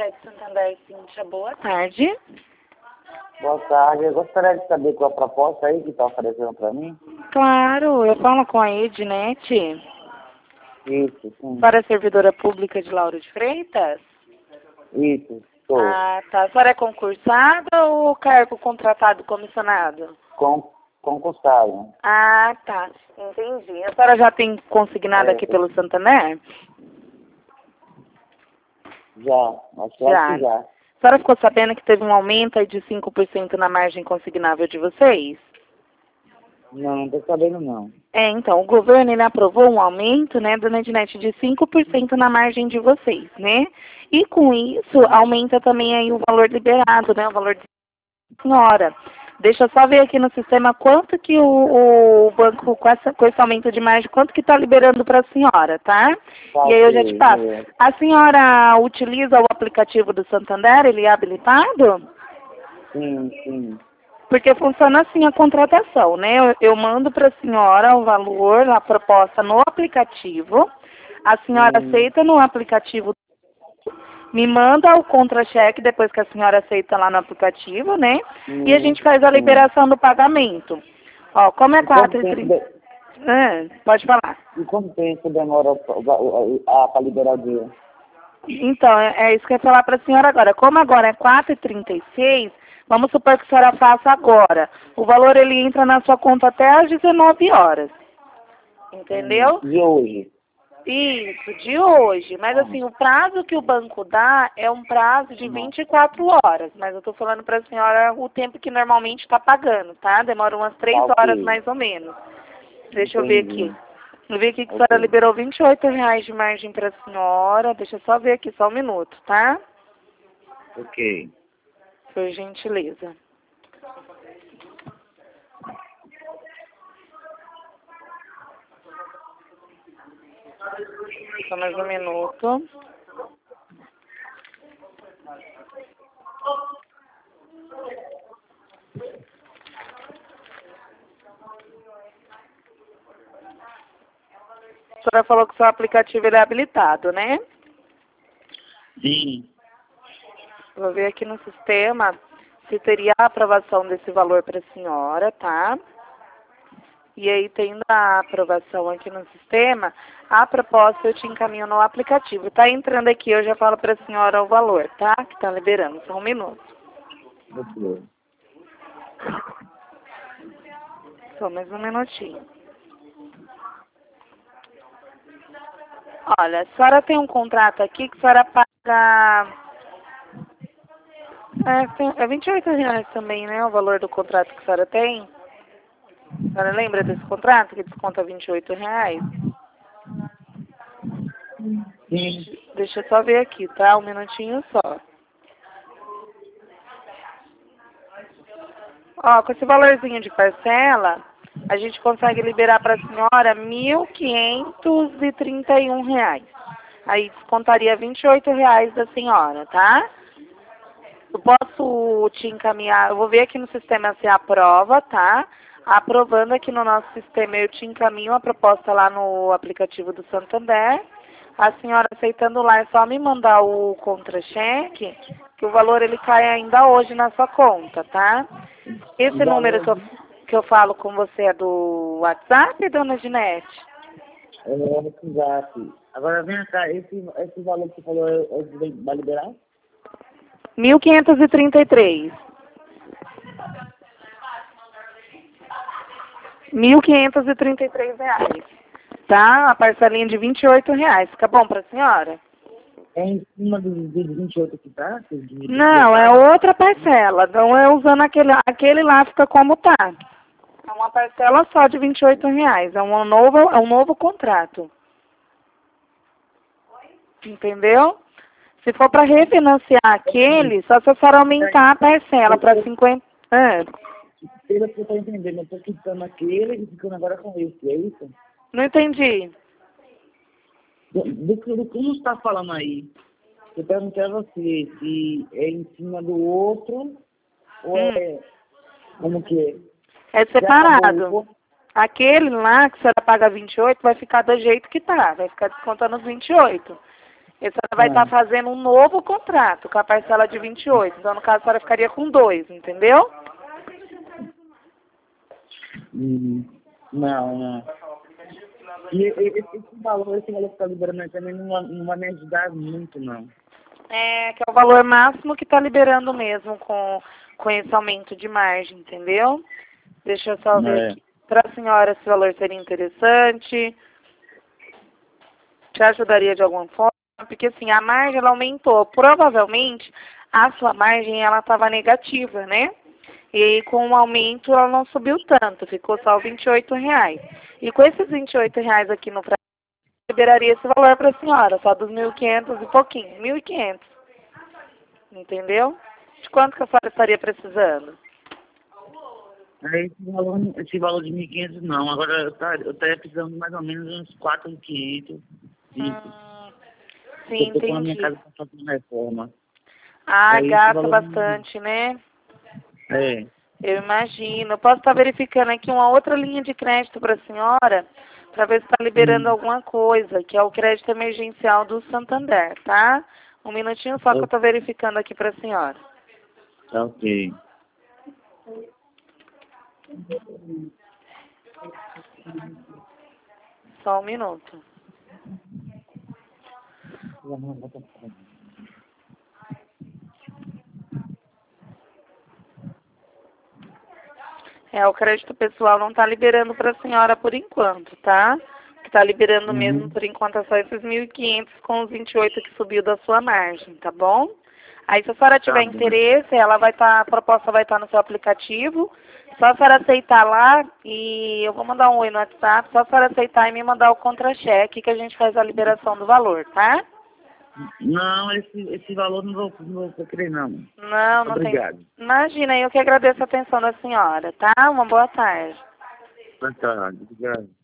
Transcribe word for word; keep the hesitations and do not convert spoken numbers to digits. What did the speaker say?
Crédito Santander, Cíntia, boa tarde. Boa tarde, eu gostaria de saber qual a proposta aí que está oferecendo para mim. Claro, eu falo com a Ednet, Isso, sim. para a servidora pública de Lauro de Freitas. Isso, sou. Ah, tá. A senhora é concursada ou cargo contratado comissionado? Com, concursado. Ah, tá. Entendi. A senhora já tem consignado É, aqui pelo Santander? Já, acho que Já. já. A senhora ficou sabendo que teve um aumento aí de cinco por cento na margem consignável de vocês? Não, não estou sabendo não. É, então, o governo ele aprovou um aumento, né, da Ednet de cinco por cento na margem de vocês, né? E com isso, aumenta também aí o valor liberado, né, o valor de senhora. Deixa eu só ver aqui no sistema quanto que o, o banco, com, essa, com esse aumento de margem, quanto que está liberando para a senhora, tá? Tá, E aí eu já te passo. é. A senhora utiliza o aplicativo do Santander, ele é habilitado? Sim, sim. Porque funciona assim a contratação, né? Eu, eu mando para a senhora o valor, a proposta no aplicativo. A senhora Hum. aceita no aplicativo, me manda o contra-cheque depois que a senhora aceita lá no aplicativo, né? Hum, E a gente faz a sim. liberação do pagamento. Ó, como é E quanto quatro e tempo, trinta... de... É, pode falar. e quanto tempo demora para liberar o dia? Então, é, é isso que eu ia falar para a senhora agora. Como agora é quatro e trinta e seis, vamos supor que a senhora faça agora. O valor ele entra na sua conta até às dezenove horas. Entendeu? Hum, de hoje? Isso, de hoje. Mas Ah, assim, o prazo que o banco dá é um prazo de não. vinte e quatro horas. Mas eu estou falando para a senhora o tempo que normalmente está pagando, tá? Demora umas três Tá, horas ok. mais ou menos. Deixa eu ver aqui. Entendi. Eu vi aqui que a Ok. senhora liberou vinte e oito reais de margem para a senhora. Deixa eu só ver aqui, só um minuto, tá? Ok. Por gentileza. Só mais um minuto. A senhora falou que o seu aplicativo ele é habilitado, né? Sim. Vou ver aqui no sistema se teria a aprovação desse valor para a senhora, tá? E aí, tendo a aprovação aqui no sistema, a proposta eu te encaminho no aplicativo. Tá entrando aqui, eu já falo para a senhora o valor, tá? Que tá liberando, só um minuto. Ok. Só mais um minutinho. Olha, a senhora tem um contrato aqui que a senhora paga... É, tem- é vinte e oito reais também, né? O valor do contrato que a senhora tem. A senhora lembra desse contrato que desconta vinte e oito reais? Sim. Deixa eu só ver aqui, tá? Um minutinho só. Ó, com esse valorzinho de parcela, a gente consegue liberar para a senhora mil quinhentos e trinta e um reais. Aí descontaria vinte e oito reais da senhora, tá? Eu posso te encaminhar, eu vou ver aqui no sistema se aprova, tá? Aprovando aqui no nosso sistema, eu te encaminho a proposta lá no aplicativo do Santander. A senhora aceitando lá, é só me mandar o contra-cheque, que o valor ele cai ainda hoje na sua conta, tá? Esse número que eu, que eu falo com você é do WhatsApp, dona Ginete? É, exato. Agora vem cá, esse, esse valor que você falou, é, é, vai liberar? mil quinhentos e trinta e três. mil quinhentos e trinta e três reais. Tá? A parcelinha de vinte e oito reais. Fica bom pra senhora? É em cima dos, dos vinte e oito que tá? Que o dinheiro que Não, você é paga? outra parcela. Não é usando aquele, aquele lá, fica como tá. É uma parcela só de vinte e oito reais. É um novo, é um novo contrato. Entendeu? Se for para refinanciar aquele, só se a senhora aumentar a parcela para cinquenta. É, Pelo que eu tô entendendo, eu tô quitando aquele e ficando agora com esse, é isso? não entendi. Do, do, que- do que não está falando aí, eu perguntei a você se é em cima do outro ou Hum, é como que é? é Já acabou o separado. outro? Aquele lá que a senhora paga vinte e oito vai ficar do jeito que tá. Vai ficar descontando os vinte e oito. E a senhora vai estar Ah. fazendo um novo contrato com a parcela de vinte e oito. Então, no caso, a senhora ficaria com dois, entendeu? Hum, não, não. E, e- esse, esse valor, esse valor que está liberando aí também não, vai- não vai me ajudar muito, não. É, que é o valor máximo que está liberando mesmo com, com esse aumento de margem, entendeu? Deixa eu só ver É. aqui. Para a senhora, esse valor seria interessante? Te ajudaria de alguma forma? Porque, assim, a margem, ela aumentou. Provavelmente, a sua margem, ela estava negativa, né? E aí, com o aumento, ela não subiu tanto. Ficou só vinte e oito reais. E com esses vinte e oito reais aqui no Brasil, liberaria esse valor para a senhora, só dos mil e quinhentos e pouquinho. mil e quinhentos. Entendeu? De quanto que a senhora estaria precisando? É, esse valor, esse valor de mil e quinhentos não. Agora eu tá- eu estaria precisando de mais ou menos uns quatro mil e quinhentos. cinco. Hum, Eu sim, estou com a minha entendi. casa para fazer uma reforma. Ah, Aí esse gasta valor. bastante, né? É. Eu imagino. Eu posso estar verificando aqui uma outra linha de crédito para a senhora, para ver se está liberando Hum, alguma coisa, que é o crédito emergencial do Santander, tá? Um minutinho só que eu eu- estou verificando aqui para a senhora. tá ok. Só um minuto. É, o crédito pessoal não está liberando para a senhora por enquanto, tá? O que está liberando mesmo Uhum. por enquanto é só esses mil e quinhentos com os vinte e oito que subiu da sua margem, tá bom? Aí se a senhora Tá tiver bom. interesse, ela vai estar, a proposta vai estar no seu aplicativo. Só a senhora aceitar lá e eu vou mandar um oi no WhatsApp, só a senhora aceitar e me mandar o contra-cheque que a gente faz a liberação do valor, tá? Não, esse, esse valor não vou, não vou querer, não. Não, não tem. Obrigado. Imagina, eu que agradeço a atenção da senhora, tá? Uma boa tarde. Boa tarde. Obrigado.